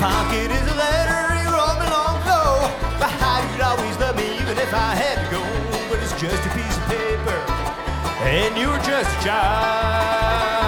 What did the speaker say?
pocket is a letter you wrote me long ago. But how you'd always love me even if I had to go. But it's just a piece of paper, and you were just a child.